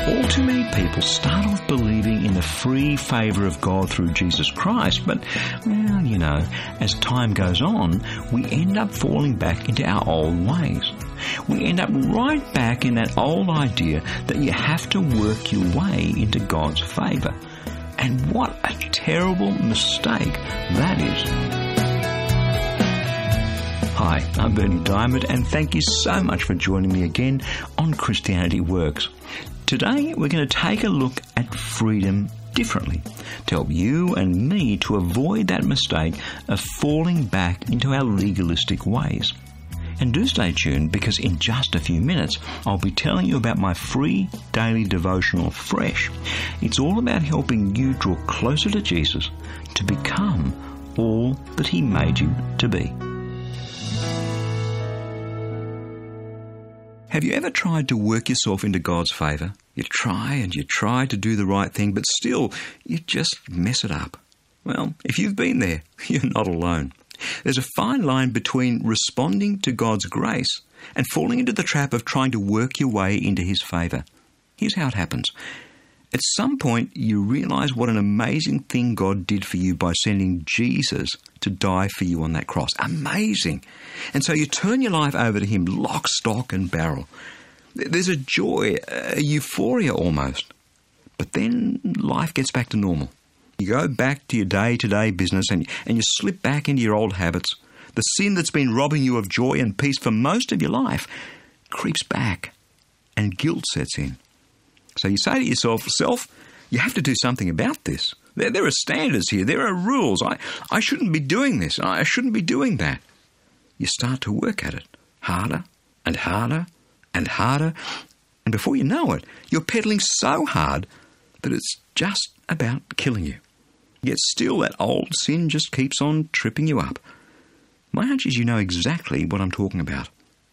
All too many people start off believing in the free favour of God through Jesus Christ, but, well, you know, as time goes on, we end up falling back into our old ways. We end up right back in that old idea that you have to work your way into God's favour. And what a terrible mistake that is. Hi, I'm Berni Dymet, and thank you so much for joining me again on Christianity Works. Today we're going to take a look at freedom differently to help you and me to avoid that mistake of falling back into our legalistic ways. And do stay tuned, because in just a few minutes I'll be telling you about my free daily devotional Fresh. It's all about helping you draw closer to Jesus to become all that He made you to be. Have you ever tried to work yourself into God's favour? You try and you try to do the right thing, but still, you just mess it up. Well, if you've been there, you're not alone. There's a fine line between responding to God's grace and falling into the trap of trying to work your way into His favour. Here's how it happens. At some point, you realise what an amazing thing God did for you by sending Jesus to die for you on that cross. Amazing. And so you turn your life over to Him, lock, stock and barrel. There's a joy, a euphoria almost. But then life gets back to normal. You go back to your day-to-day business and you slip back into your old habits. The sin that's been robbing you of joy and peace for most of your life creeps back and guilt sets in. So you say to yourself, self, you have to do something about this. There are standards here. There are rules. I shouldn't be doing this. I shouldn't be doing that. You start to work at it harder and harder and harder. And before you know it, you're pedaling so hard that it's just about killing you. Yet still that old sin just keeps on tripping you up. My hunch is you know exactly what I'm talking about.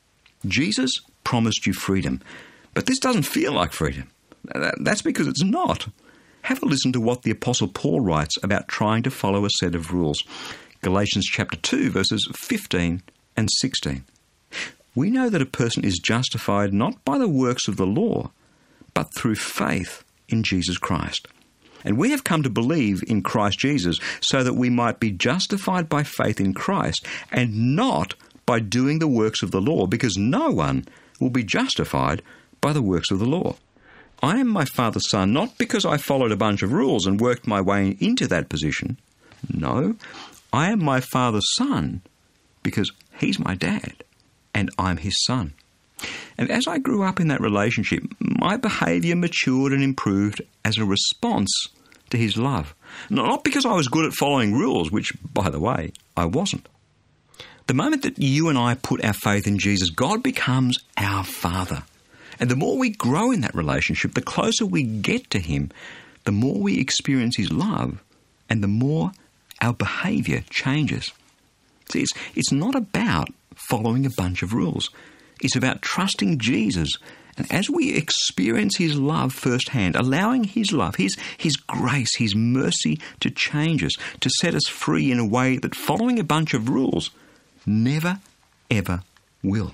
Jesus promised you freedom, but this doesn't feel like freedom. That's because it's not. Have a listen to what the Apostle Paul writes about trying to follow a set of rules. Galatians chapter 2, verses 15 and 16. We know that a person is justified not by the works of the law, but through faith in Jesus Christ. And we have come to believe in Christ Jesus so that we might be justified by faith in Christ and not by doing the works of the law, because no one will be justified by the works of the law. I am my Father's son, not because I followed a bunch of rules and worked my way into that position. No, I am my Father's son because He's my dad and I'm His son. And as I grew up in that relationship, my behaviour matured and improved as a response to His love. Not because I was good at following rules, which, by the way, I wasn't. The moment that you and I put our faith in Jesus, God becomes our Father. And the more we grow in that relationship, the closer we get to Him, the more we experience His love and the more our behaviour changes. See, it's not about following a bunch of rules. It's about trusting Jesus. And as we experience His love firsthand, allowing His love, His grace, His mercy to change us, to set us free in a way that following a bunch of rules never, ever will.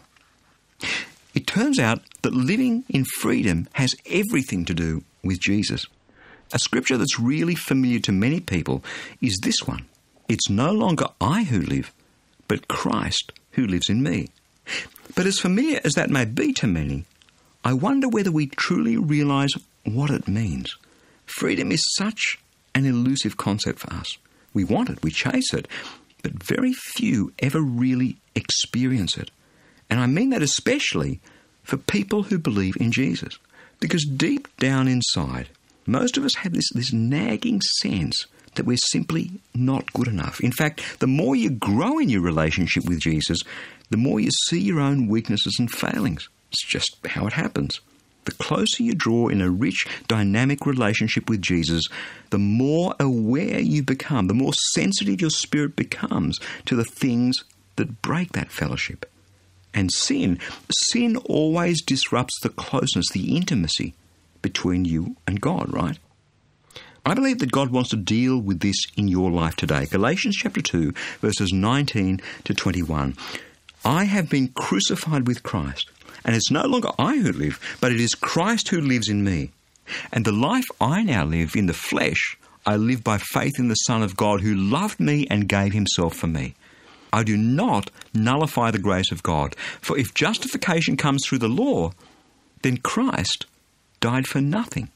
It turns out that living in freedom has everything to do with Jesus. A scripture that's really familiar to many people is this one. It's no longer I who live, but Christ who lives in me. But as familiar as that may be to many, I wonder whether we truly realise what it means. Freedom is such an elusive concept for us. We want it, we chase it, but very few ever really experience it. And I mean that especially for people who believe in Jesus. Because deep down inside, most of us have this nagging sense that we're simply not good enough. In fact, the more you grow in your relationship with Jesus, the more you see your own weaknesses and failings. It's just how it happens. The closer you draw in a rich, dynamic relationship with Jesus, the more aware you become, the more sensitive your spirit becomes to the things that break that fellowship. And sin always disrupts the closeness, the intimacy between you and God, right? I believe that God wants to deal with this in your life today. Galatians chapter 2, verses 19 to 21. I have been crucified with Christ, and it's no longer I who live, but it is Christ who lives in me. And the life I now live in the flesh, I live by faith in the Son of God who loved me and gave himself for me. I do not nullify the grace of God, for if justification comes through the law, then Christ died for nothing.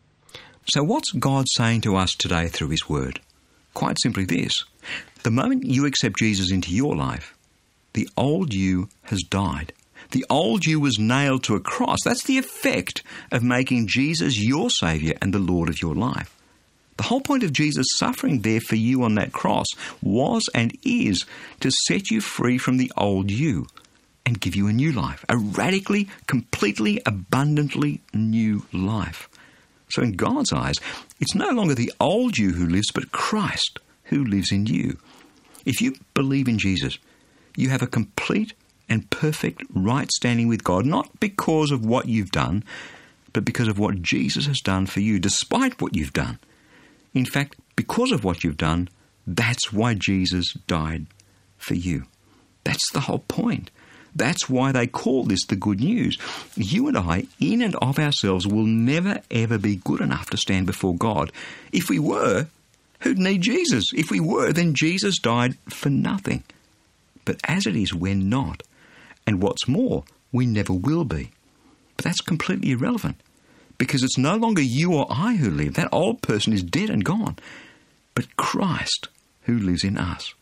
So what's God saying to us today through his word? Quite simply this: the moment you accept Jesus into your life, the old you has died. The old you was nailed to a cross. That's the effect of making Jesus your Saviour and the Lord of your life. The whole point of Jesus suffering there for you on that cross was and is to set you free from the old you and give you a new life, a radically, completely, abundantly new life. So in God's eyes, it's no longer the old you who lives, but Christ who lives in you. If you believe in Jesus, you have a complete and perfect right standing with God, not because of what you've done, but because of what Jesus has done for you, despite what you've done. In fact, because of what you've done, that's why Jesus died for you. That's the whole point. That's why they call this the good news. You and I, in and of ourselves, will never, ever be good enough to stand before God. If we were, who'd need Jesus? If we were, then Jesus died for nothing. But as it is, we're not. And what's more, we never will be. But that's completely irrelevant, because it's no longer you or I who live. That old person is dead and gone. But Christ who lives in us.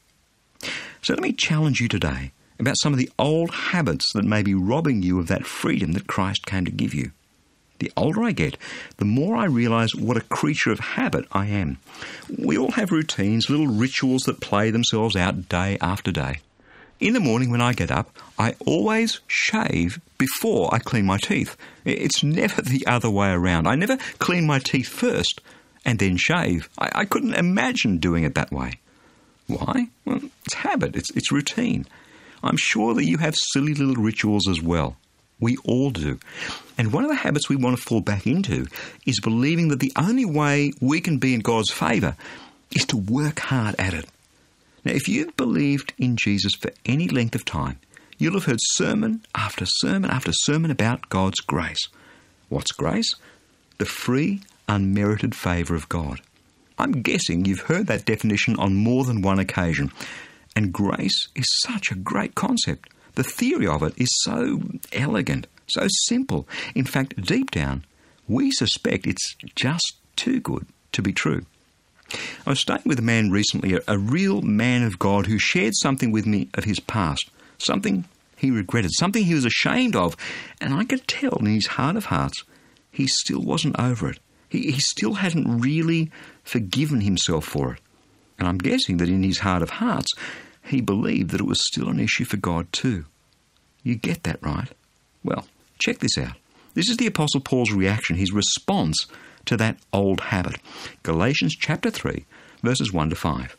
So let me challenge you today about some of the old habits that may be robbing you of that freedom that Christ came to give you. The older I get, the more I realise what a creature of habit I am. We all have routines, little rituals that play themselves out day after day. In the morning when I get up, I always shave before I clean my teeth. It's never the other way around. I never clean my teeth first and then shave. I couldn't imagine doing it that way. Why? Well, it's habit. It's routine. I'm sure that you have silly little rituals as well. We all do. And one of the habits we want to fall back into is believing that the only way we can be in God's favour is to work hard at it. Now, if you've believed in Jesus for any length of time, you'll have heard sermon after sermon after sermon about God's grace. What's grace? The free, unmerited favour of God. I'm guessing you've heard that definition on more than one occasion. And grace is such a great concept. The theory of it is so elegant, so simple. In fact, deep down, we suspect it's just too good to be true. I was staying with a man recently, a real man of God, who shared something with me of his past, something he regretted, something he was ashamed of, and I could tell in his heart of hearts he still wasn't over it. He still hadn't really forgiven himself for it. And I'm guessing that in his heart of hearts, he believed that it was still an issue for God too. You get that, right? Well, check this out. This is the Apostle Paul's reaction, his response to that old habit. Galatians chapter 3, verses 1 to 5.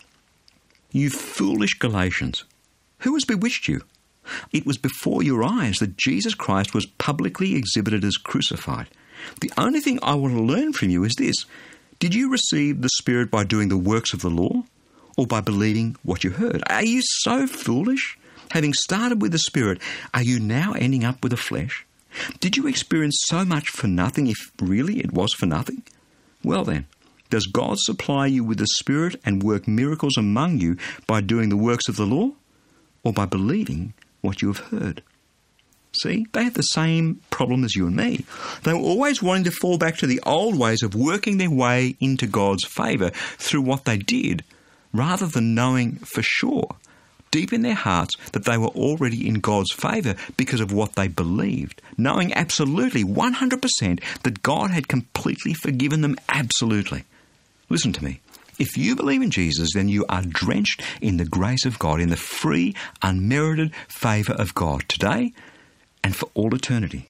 You foolish Galatians, who has bewitched you? It was before your eyes that Jesus Christ was publicly exhibited as crucified. The only thing I want to learn from you is this: did you receive the Spirit by doing the works of the law, or by believing what you heard? Are you so foolish? Having started with the Spirit, are you now ending up with the flesh? Did you experience so much for nothing, if really it was for nothing? Well then, does God supply you with the Spirit and work miracles among you by doing the works of the law, or by believing what you have heard? See, they had the same problem as you and me. They were always wanting to fall back to the old ways of working their way into God's favour through what they did, rather than knowing for sure, deep in their hearts, that they were already in God's favour because of what they believed, knowing absolutely 100% that God had completely forgiven them absolutely. Listen to me. If you believe in Jesus, then you are drenched in the grace of God, in the free, unmerited favour of God today and for all eternity.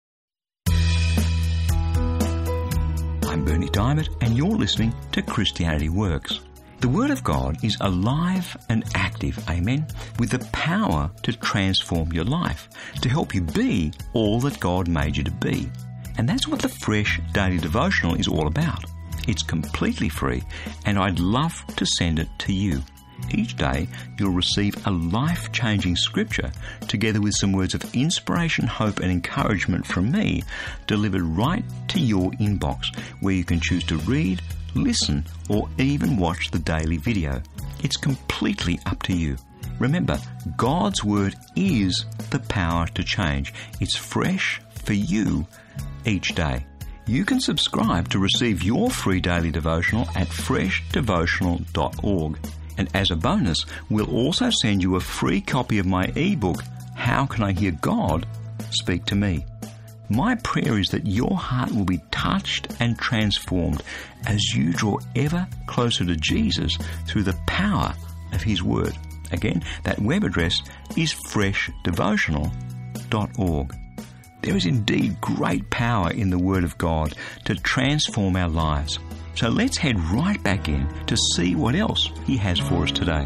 I'm Bernie Diamond, and you're listening to Christianity Works. The Word of God is alive and active, amen, with the power to transform your life, to help you be all that God made you to be. And that's what the Fresh Daily Devotional is all about. It's completely free, and I'd love to send it to you. Each day, you'll receive a life-changing scripture together with some words of inspiration, hope and encouragement from me delivered right to your inbox, where you can choose to read, listen or even watch the daily video. It's completely up to you. Remember, God's Word is the power to change. It's fresh for you each day. You can subscribe to receive your free daily devotional at freshdevotional.org. And as a bonus, we'll also send you a free copy of my ebook, How Can I Hear God Speak to Me? My prayer is that your heart will be touched and transformed as you draw ever closer to Jesus through the power of His Word. Again, that web address is freshdevotional.org. There is indeed great power in the Word of God to transform our lives. So let's head right back in to see what else He has for us today.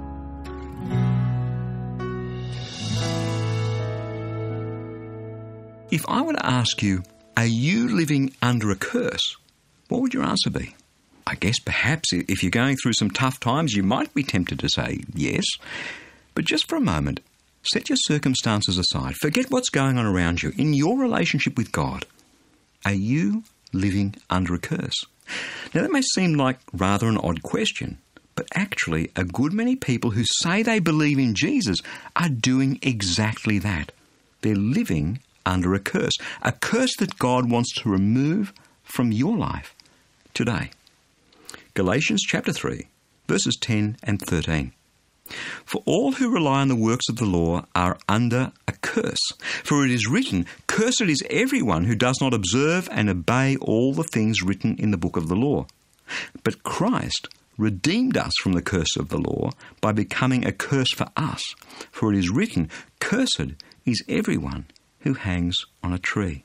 If I were to ask you, are you living under a curse? What would your answer be? I guess perhaps if you're going through some tough times, you might be tempted to say yes. But just for a moment, set your circumstances aside. Forget what's going on around you. In your relationship with God, are you living under a curse? Now, that may seem like rather an odd question, but actually a good many people who say they believe in Jesus are doing exactly that. They're living under a curse that God wants to remove from your life today. Galatians chapter 3, verses 10 and 13. For all who rely on the works of the law are under a curse. For it is written, Cursed is everyone who does not observe and obey all the things written in the book of the law. But Christ redeemed us from the curse of the law by becoming a curse for us. For it is written, Cursed is everyone who hangs on a tree.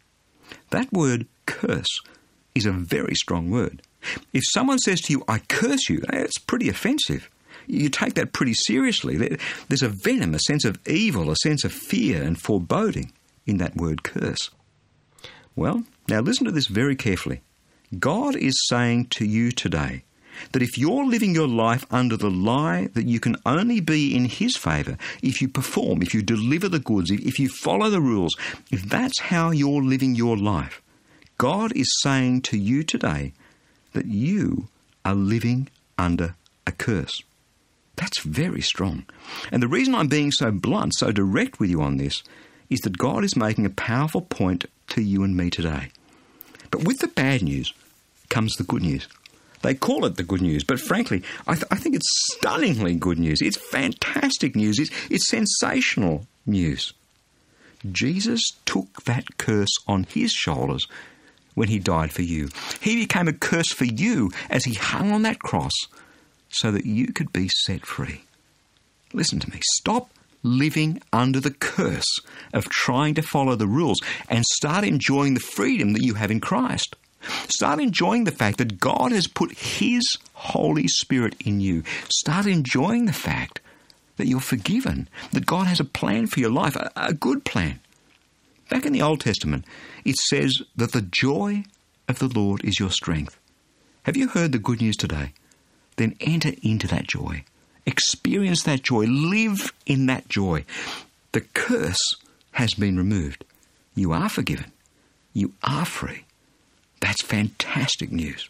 That word curse is a very strong word. If someone says to you, I curse you, it's pretty offensive. You take that pretty seriously. There's a venom, a sense of evil, a sense of fear and foreboding in that word curse. Well, now listen to this very carefully. God is saying to you today that if you're living your life under the lie that you can only be in His favour if you perform, if you deliver the goods, if you follow the rules, if that's how you're living your life, God is saying to you today that you are living under a curse. That's very strong. And the reason I'm being so blunt, so direct with you on this, is that God is making a powerful point to you and me today. But with the bad news comes the good news. They call it the good news, but frankly, I think it's stunningly good news. It's fantastic news. It's sensational news. Jesus took that curse on His shoulders when He died for you. He became a curse for you as He hung on that cross so that you could be set free. Listen to me. Stop living under the curse of trying to follow the rules and start enjoying the freedom that you have in Christ. Start enjoying the fact that God has put His Holy Spirit in you. Start enjoying the fact that you're forgiven, that God has a plan for your life, a good plan. Back in the Old Testament, it says that the joy of the Lord is your strength. Have you heard the good news today? Then enter into that joy. Experience that joy. Live in that joy. The curse has been removed. You are forgiven. You are free. That's fantastic news.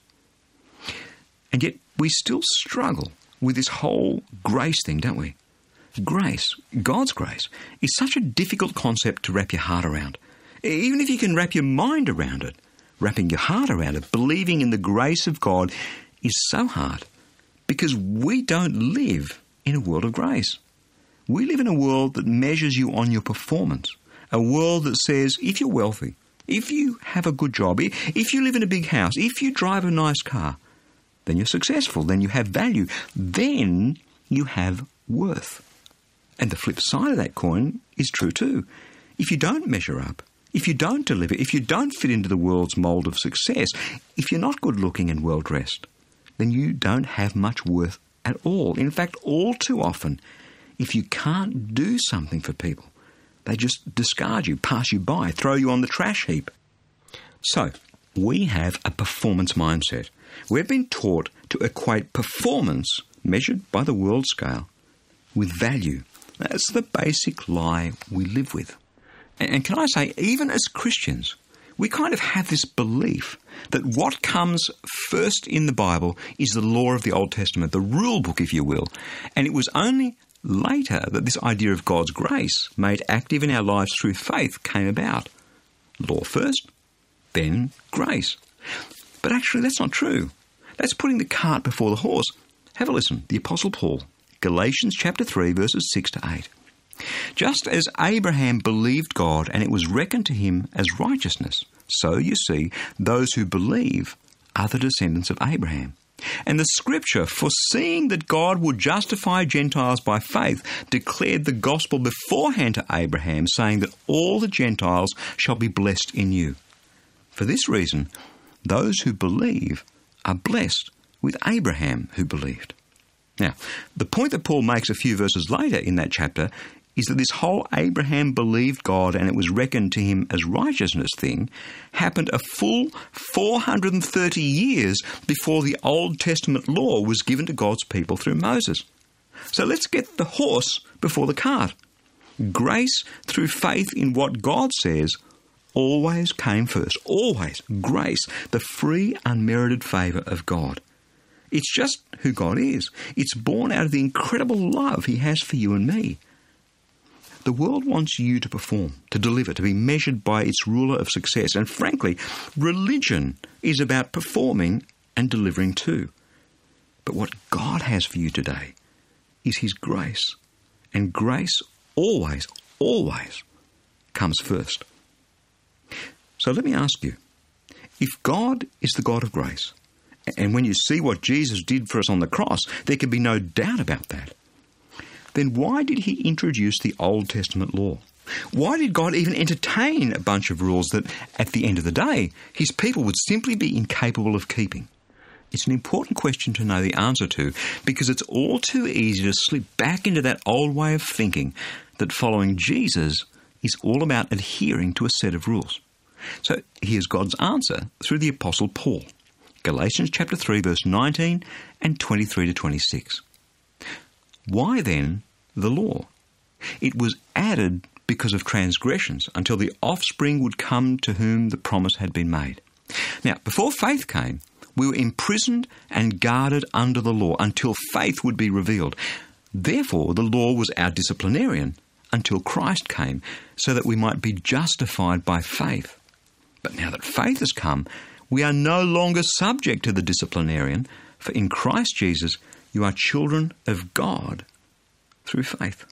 And yet we still struggle with this whole grace thing, don't we? Grace, God's grace, is such a difficult concept to wrap your heart around. Even if you can wrap your mind around it, wrapping your heart around it, believing in the grace of God is so hard because we don't live in a world of grace. We live in a world that measures you on your performance, a world that says if you're wealthy, if you have a good job, if you live in a big house, if you drive a nice car, then you're successful, then you have value, then you have worth. And the flip side of that coin is true too. If you don't measure up, if you don't deliver, if you don't fit into the world's mould of success, if you're not good looking and well dressed, then you don't have much worth at all. In fact, all too often, if you can't do something for people, they just discard you, pass you by, throw you on the trash heap. So, we have a performance mindset. We've been taught to equate performance measured by the world scale, with value. That's the basic lie we live with. And can I say, even as Christians, we kind of have this belief that what comes first in the Bible is the law of the Old Testament, the rule book, if you will. And it was only later that this idea of God's grace, made active in our lives through faith, came about. Law first, then grace. But actually, that's not true. That's putting the cart before the horse. Have a listen. The Apostle Paul, Galatians chapter 3, verses 6 to 8. Just as Abraham believed God and it was reckoned to him as righteousness, so you see, those who believe are the descendants of Abraham. And the Scripture, foreseeing that God would justify Gentiles by faith, declared the gospel beforehand to Abraham, saying that all the Gentiles shall be blessed in you. For this reason, those who believe are blessed with Abraham who believed. Now, the point that Paul makes a few verses later in that chapter is that this whole Abraham believed God and it was reckoned to him as righteousness thing happened a full 430 years before the Old Testament law was given to God's people through Moses. So let's get the horse before the cart. Grace through faith in what God says always came first. Always. Grace, the free, unmerited favour of God. It's just who God is. It's born out of the incredible love he has for you and me. The world wants you to perform, to deliver, to be measured by its ruler of success. And frankly, religion is about performing and delivering too. But what God has for you today is his grace. And grace always, always comes first. So let me ask you, if God is the God of grace, and when you see what Jesus did for us on the cross, there can be no doubt about that, then why did he introduce the Old Testament law? Why did God even entertain a bunch of rules that, at the end of the day, his people would simply be incapable of keeping? It's an important question to know the answer to, because it's all too easy to slip back into that old way of thinking that following Jesus is all about adhering to a set of rules. So here's God's answer through the Apostle Paul. Galatians chapter 3, verse 19 and 23 to 26. Why then the law? It was added because of transgressions until the offspring would come to whom the promise had been made. Now, before faith came, we were imprisoned and guarded under the law until faith would be revealed. Therefore, the law was our disciplinarian until Christ came, so that we might be justified by faith. But now that faith has come, we are no longer subject to the disciplinarian, for in Christ Jesus you are children of God through faith.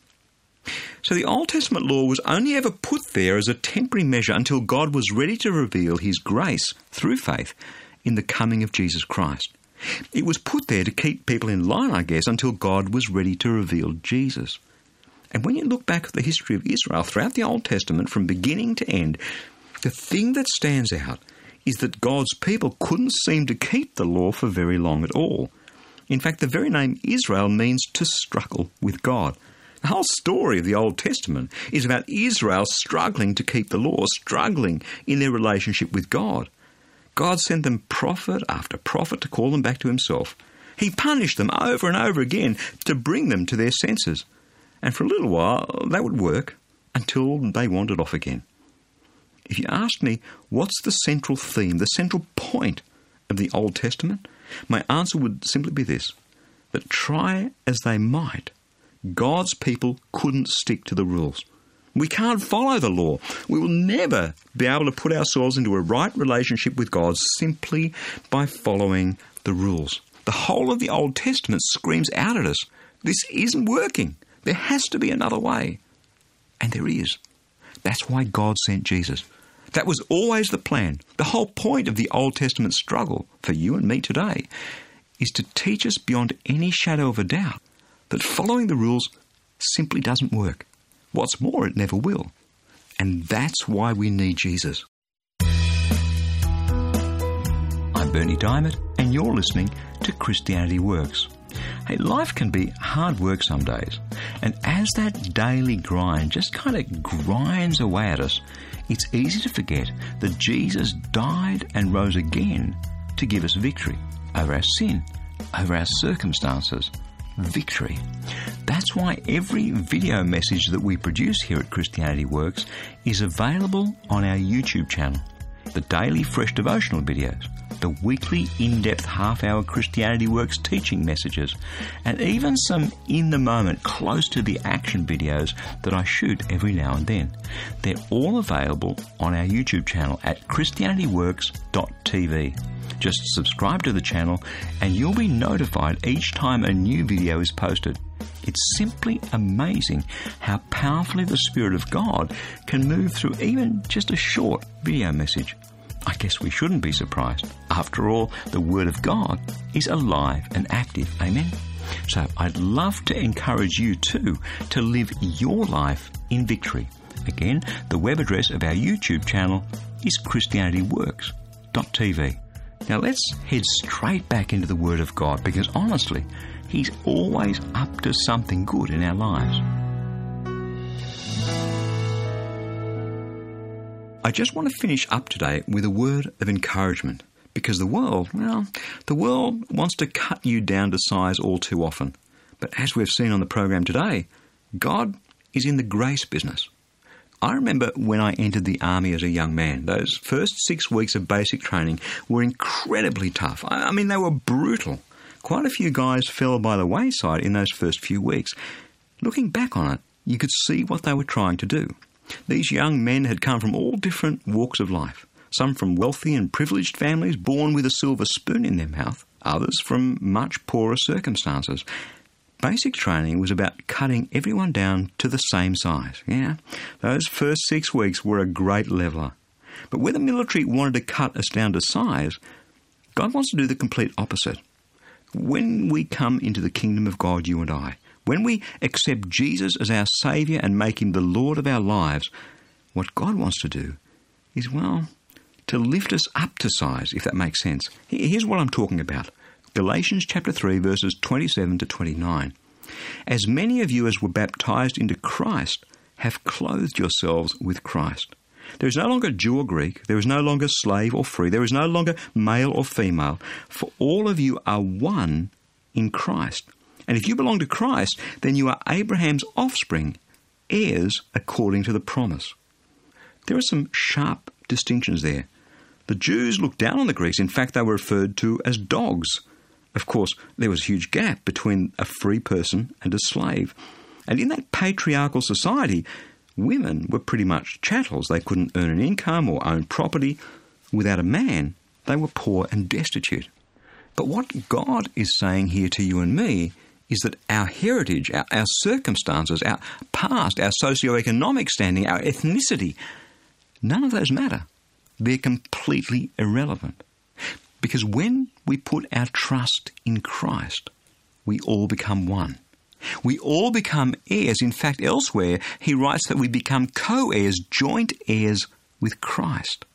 So the Old Testament law was only ever put there as a temporary measure until God was ready to reveal his grace through faith in the coming of Jesus Christ. It was put there to keep people in line, I guess, until God was ready to reveal Jesus. And when you look back at the history of Israel throughout the Old Testament from beginning to end, the thing that stands out is that God's people couldn't seem to keep the law for very long at all. In fact, the very name Israel means to struggle with God. The whole story of the Old Testament is about Israel struggling to keep the law, struggling in their relationship with God. God sent them prophet after prophet to call them back to himself. He punished them over and over again to bring them to their senses. And for a little while, that would work until they wandered off again. If you ask me, what's the central theme, the central point of the Old Testament? My answer would simply be this, that try as they might, God's people couldn't stick to the rules. We can't follow the law. We will never be able to put ourselves into a right relationship with God simply by following the rules. The whole of the Old Testament screams out at us, this isn't working. There has to be another way. And there is. That's why God sent Jesus. That was always the plan. The whole point of the Old Testament struggle for you and me today is to teach us beyond any shadow of a doubt that following the rules simply doesn't work. What's more, it never will. And that's why we need Jesus. I'm Bernie Diamond, and you're listening to Christianity Works. Hey, life can be hard work some days, and as that daily grind just kind of grinds away at us, it's easy to forget that Jesus died and rose again to give us victory over our sin, over our circumstances, victory. That's why every video message that we produce here at Christianity Works is available on our YouTube channel. The daily fresh devotional videos, the weekly in-depth half-hour Christianity Works teaching messages, and even some in-the-moment, close-to-the-action videos that I shoot every now and then. They're all available on our YouTube channel at christianityworks.tv. Just subscribe to the channel and you'll be notified each time a new video is posted. It's simply amazing how powerfully the Spirit of God can move through even just a short video message. I guess we shouldn't be surprised. After all, the Word of God is alive and active. Amen? So I'd love to encourage you too to live your life in victory. Again, the web address of our YouTube channel is christianityworks.tv. Now let's head straight back into the Word of God, because honestly, He's always up to something good in our lives. I just want to finish up today with a word of encouragement, because the world wants to cut you down to size all too often. But as we've seen on the program today, God is in the grace business. I remember when I entered the army as a young man, those first 6 weeks of basic training were incredibly tough. I mean, they were brutal. Quite a few guys fell by the wayside in those first few weeks. Looking back on it, you could see what they were trying to do. These young men had come from all different walks of life. Some from wealthy and privileged families born with a silver spoon in their mouth, others from much poorer circumstances. Basic training was about cutting everyone down to the same size. Yeah, those first 6 weeks were a great leveler. But where the military wanted to cut us down to size, God wants to do the complete opposite. When we come into the kingdom of God, you and I, when we accept Jesus as our Saviour and make Him the Lord of our lives, what God wants to do is, to lift us up to size, if that makes sense. Here's what I'm talking about. Galatians chapter 3, verses 27 to 29. As many of you as were baptized into Christ have clothed yourselves with Christ. There is no longer Jew or Greek. There is no longer slave or free. There is no longer male or female. For all of you are one in Christ. And if you belong to Christ, then you are Abraham's offspring, heirs according to the promise. There are some sharp distinctions there. The Jews looked down on the Greeks. In fact, they were referred to as dogs. Of course, there was a huge gap between a free person and a slave. And in that patriarchal society, women were pretty much chattels. They couldn't earn an income or own property. Without a man, they were poor and destitute. But what God is saying here to you and me is that our heritage, our circumstances, our past, our socioeconomic standing, our ethnicity, none of those matter. They're completely irrelevant. Because when we put our trust in Christ, we all become one. We all become heirs. In fact, elsewhere, he writes that we become co-heirs, joint heirs with Christ.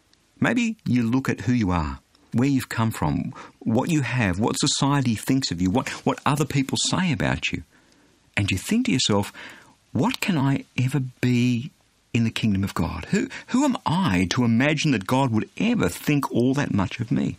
Maybe you look at who you are, where you've come from, what you have, what society thinks of you, what other people say about you. And you think to yourself, what can I ever be in the kingdom of God? Who am I to imagine that God would ever think all that much of me?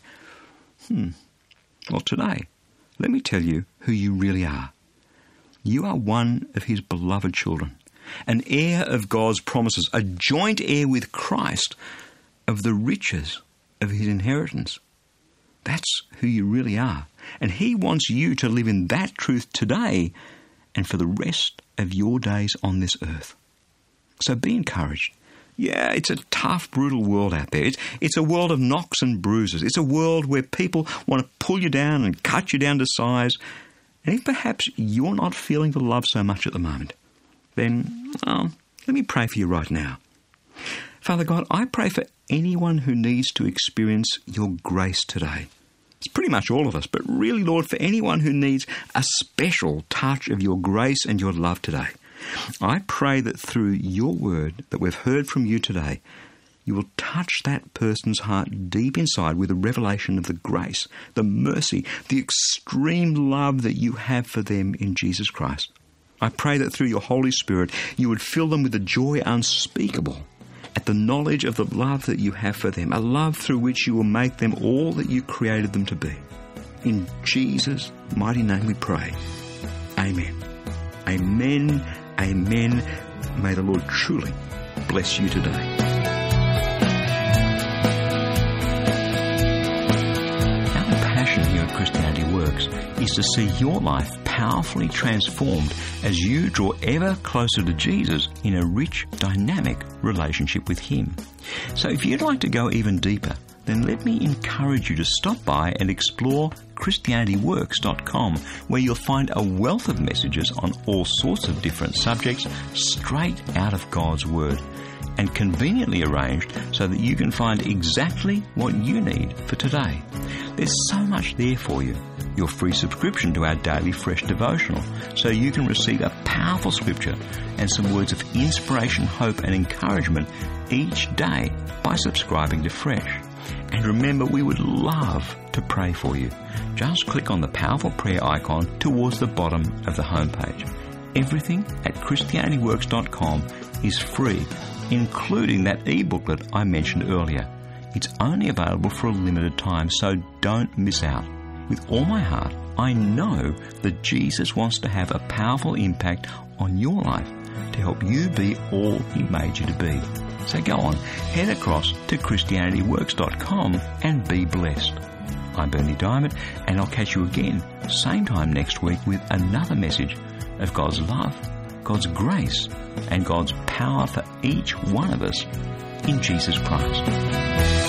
Well, today, let me tell you who you really are. You are one of His beloved children, an heir of God's promises, a joint heir with Christ of the riches of His inheritance. That's who you really are. And He wants you to live in that truth today and for the rest of your days on this earth. So be encouraged. Yeah, it's a tough, brutal world out there. It's a world of knocks and bruises. It's a world where people want to pull you down and cut you down to size. And if perhaps you're not feeling the love so much at the moment, then let me pray for you right now. Father God, I pray for anyone who needs to experience your grace today. It's pretty much all of us, but really, Lord, for anyone who needs a special touch of your grace and your love today, I pray that through your word that we've heard from you today, you will touch that person's heart deep inside with a revelation of the grace, the mercy, the extreme love that you have for them in Jesus Christ. I pray that through your Holy Spirit, you would fill them with a joy unspeakable at the knowledge of the love that you have for them, a love through which you will make them all that you created them to be. In Jesus' mighty name we pray. Amen. Amen. Amen. May the Lord truly bless you today. Our passion here at Christianity Works is to see your life powerfully transformed as you draw ever closer to Jesus in a rich, dynamic relationship with Him. So if you'd like to go even deeper, then let me encourage you to stop by and explore ChristianityWorks.com, where you'll find a wealth of messages on all sorts of different subjects straight out of God's Word, and conveniently arranged so that you can find exactly what you need for today. There's so much there for you. Your free subscription to our daily fresh devotional, so you can receive a powerful scripture and some words of inspiration, hope and encouragement each day by subscribing to Fresh. And remember, we would love to pray for you. Just click on the powerful prayer icon towards the bottom of the homepage. Everything at ChristianityWorks.com is free, including that e-booklet I mentioned earlier. It's only available for a limited time, so don't miss out. With all my heart, I know that Jesus wants to have a powerful impact on your life to help you be all He made you to be. So go on, head across to ChristianityWorks.com and be blessed. I'm Berni Dymet, and I'll catch you again, same time next week, with another message of God's love, God's grace, and God's power for each one of us in Jesus Christ.